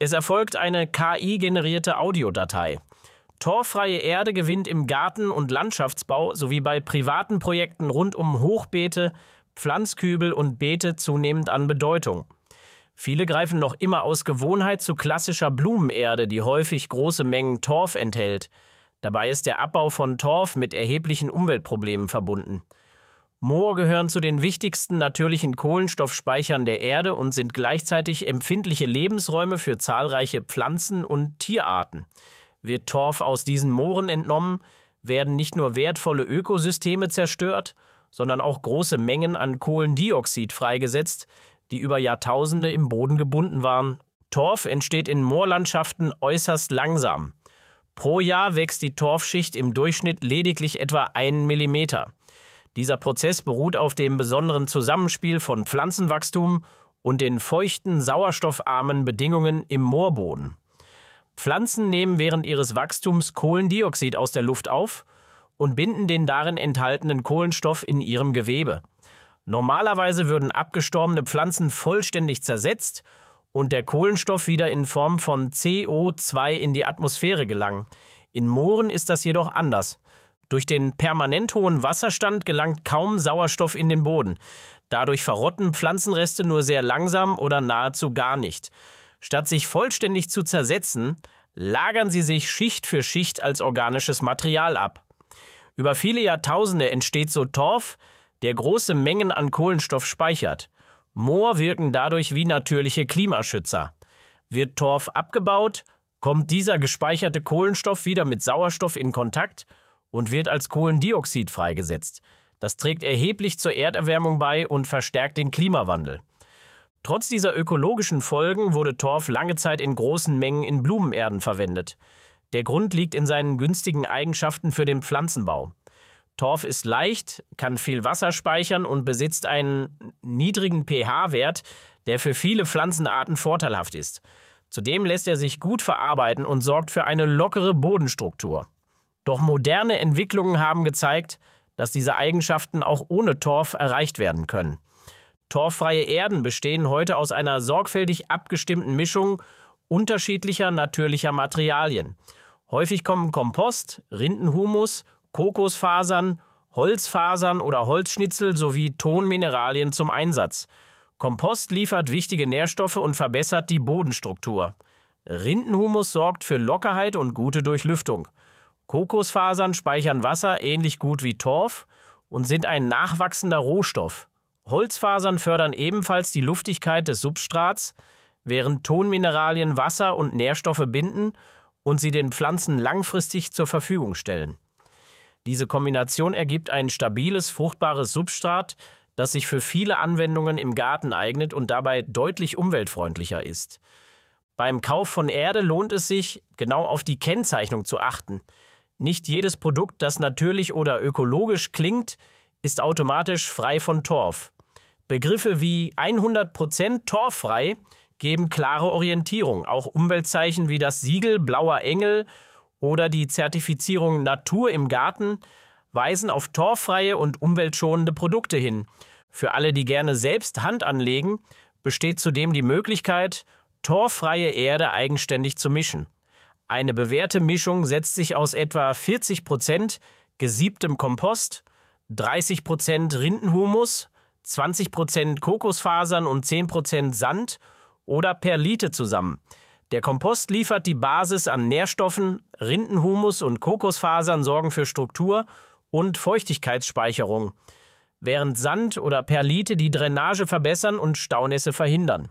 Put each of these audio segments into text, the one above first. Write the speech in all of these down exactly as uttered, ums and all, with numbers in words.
Es erfolgt eine K I-generierte Audiodatei. Torffreie Erde gewinnt im Garten- und Landschaftsbau sowie bei privaten Projekten rund um Hochbeete, Pflanzkübel und Beete zunehmend an Bedeutung. Viele greifen noch immer aus Gewohnheit zu klassischer Blumenerde, die häufig große Mengen Torf enthält. Dabei ist der Abbau von Torf mit erheblichen Umweltproblemen verbunden. Moore gehören zu den wichtigsten natürlichen Kohlenstoffspeichern der Erde und sind gleichzeitig empfindliche Lebensräume für zahlreiche Pflanzen- und Tierarten. Wird Torf aus diesen Mooren entnommen, werden nicht nur wertvolle Ökosysteme zerstört, sondern auch große Mengen an Kohlendioxid freigesetzt, die über Jahrtausende im Boden gebunden waren. Torf entsteht in Moorlandschaften äußerst langsam. Pro Jahr wächst die Torfschicht im Durchschnitt lediglich etwa einen Millimeter. Dieser Prozess beruht auf dem besonderen Zusammenspiel von Pflanzenwachstum und den feuchten, sauerstoffarmen Bedingungen im Moorboden. Pflanzen nehmen während ihres Wachstums Kohlendioxid aus der Luft auf und binden den darin enthaltenen Kohlenstoff in ihrem Gewebe. Normalerweise würden abgestorbene Pflanzen vollständig zersetzt und der Kohlenstoff wieder in Form von C O zwei in die Atmosphäre gelangen. In Mooren ist das jedoch anders. Durch den permanent hohen Wasserstand gelangt kaum Sauerstoff in den Boden. Dadurch verrotten Pflanzenreste nur sehr langsam oder nahezu gar nicht. Statt sich vollständig zu zersetzen, lagern sie sich Schicht für Schicht als organisches Material ab. Über viele Jahrtausende entsteht so Torf, der große Mengen an Kohlenstoff speichert. Moor wirken dadurch wie natürliche Klimaschützer. Wird Torf abgebaut, kommt dieser gespeicherte Kohlenstoff wieder mit Sauerstoff in Kontakt und wird als Kohlendioxid freigesetzt. Das trägt erheblich zur Erderwärmung bei und verstärkt den Klimawandel. Trotz dieser ökologischen Folgen wurde Torf lange Zeit in großen Mengen in Blumenerden verwendet. Der Grund liegt in seinen günstigen Eigenschaften für den Pflanzenbau. Torf ist leicht, kann viel Wasser speichern und besitzt einen niedrigen pH-Wert, der für viele Pflanzenarten vorteilhaft ist. Zudem lässt er sich gut verarbeiten und sorgt für eine lockere Bodenstruktur. Doch moderne Entwicklungen haben gezeigt, dass diese Eigenschaften auch ohne Torf erreicht werden können. Torffreie Erden bestehen heute aus einer sorgfältig abgestimmten Mischung unterschiedlicher natürlicher Materialien. Häufig kommen Kompost, Rindenhumus, Kokosfasern, Holzfasern oder Holzschnitzel sowie Tonmineralien zum Einsatz. Kompost liefert wichtige Nährstoffe und verbessert die Bodenstruktur. Rindenhumus sorgt für Lockerheit und gute Durchlüftung. Kokosfasern speichern Wasser ähnlich gut wie Torf und sind ein nachwachsender Rohstoff. Holzfasern fördern ebenfalls die Luftigkeit des Substrats, während Tonmineralien Wasser und Nährstoffe binden und sie den Pflanzen langfristig zur Verfügung stellen. Diese Kombination ergibt ein stabiles, fruchtbares Substrat, das sich für viele Anwendungen im Garten eignet und dabei deutlich umweltfreundlicher ist. Beim Kauf von Erde lohnt es sich, genau auf die Kennzeichnung zu achten. Nicht jedes Produkt, das natürlich oder ökologisch klingt, ist automatisch frei von Torf. Begriffe wie hundert Prozent torffrei geben klare Orientierung. Auch Umweltzeichen wie das Siegel Blauer Engel oder die Zertifizierung Natur im Garten weisen auf torffreie und umweltschonende Produkte hin. Für alle, die gerne selbst Hand anlegen, besteht zudem die Möglichkeit, torffreie Erde eigenständig zu mischen. Eine bewährte Mischung setzt sich aus etwa vierzig Prozent gesiebtem Kompost, dreißig Prozent Rindenhumus, zwanzig Prozent Kokosfasern und zehn Prozent Sand oder Perlite zusammen. Der Kompost liefert die Basis an Nährstoffen, Rindenhumus und Kokosfasern sorgen für Struktur und Feuchtigkeitsspeicherung, während Sand oder Perlite die Drainage verbessern und Staunässe verhindern.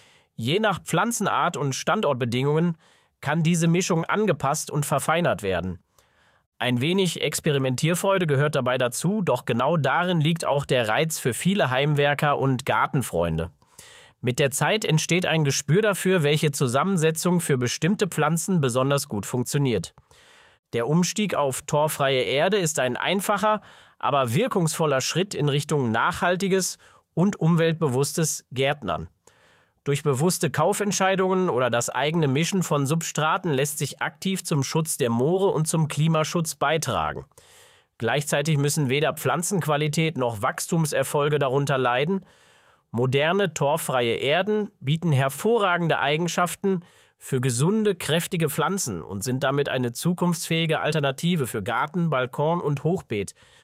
Je nach Pflanzenart und Standortbedingungen kann diese Mischung angepasst und verfeinert werden. Ein wenig Experimentierfreude gehört dabei dazu, doch genau darin liegt auch der Reiz für viele Heimwerker und Gartenfreunde. Mit der Zeit entsteht ein Gespür dafür, welche Zusammensetzung für bestimmte Pflanzen besonders gut funktioniert. Der Umstieg auf torffreie Erde ist ein einfacher, aber wirkungsvoller Schritt in Richtung nachhaltiges und umweltbewusstes Gärtnern. Durch bewusste Kaufentscheidungen oder das eigene Mischen von Substraten lässt sich aktiv zum Schutz der Moore und zum Klimaschutz beitragen. Gleichzeitig müssen weder Pflanzenqualität noch Wachstumserfolge darunter leiden. Moderne, torffreie Erden bieten hervorragende Eigenschaften für gesunde, kräftige Pflanzen und sind damit eine zukunftsfähige Alternative für Garten, Balkon und Hochbeet.